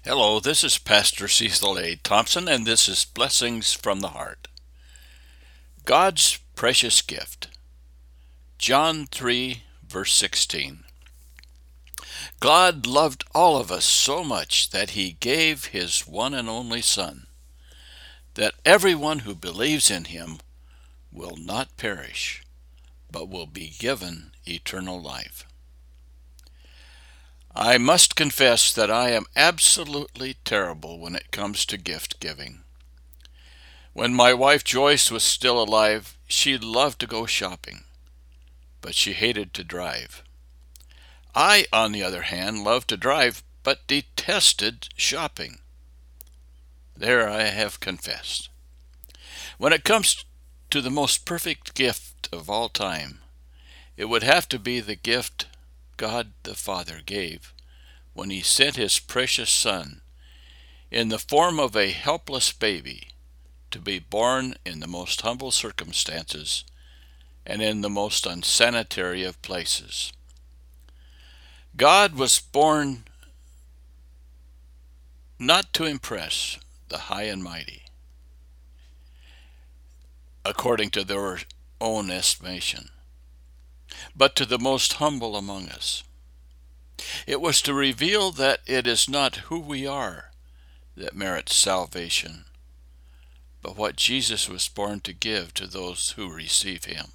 Hello, this is Pastor Cecil A. Thompson, and this is Blessings from the Heart. God's precious gift. John 3, verse 16. God loved all of us so much that he gave his one and only Son, that everyone who believes in him will not perish, but will be given eternal life. I must confess that I am absolutely terrible when it comes to gift giving. When my wife Joyce was still alive, she loved to go shopping, but she hated to drive. I, on the other hand, loved to drive, but detested shopping. There I have confessed. When it comes to the most perfect gift of all time, it would have to be the gift God the Father gave when he sent his precious Son in the form of a helpless baby to be born in the most humble circumstances and in the most unsanitary of places. God was born not to impress the high and mighty, according to their own estimation, but to the most humble among us. It was to reveal that it is not who we are that merits salvation, but what Jesus was born to give to those who receive him.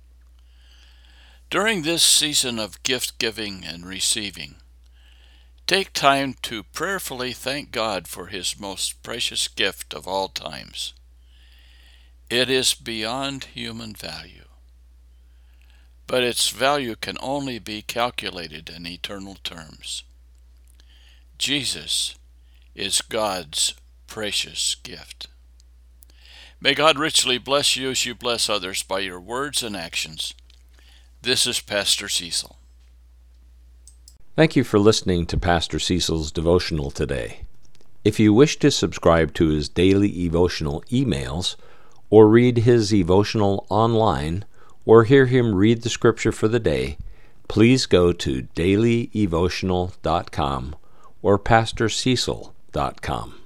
During this season of gift giving and receiving, take time to prayerfully thank God for his most precious gift of all times. It is beyond human value, but its value can only be calculated in eternal terms. Jesus is God's precious gift. May God richly bless you as you bless others by your words and actions. This is Pastor Cecil. Thank you for listening to Pastor Cecil's devotional today. If you wish to subscribe to his daily devotional emails, or read his devotional online, or hear him read the scripture for the day, please go to dailydevotional.com or pastorcecil.com.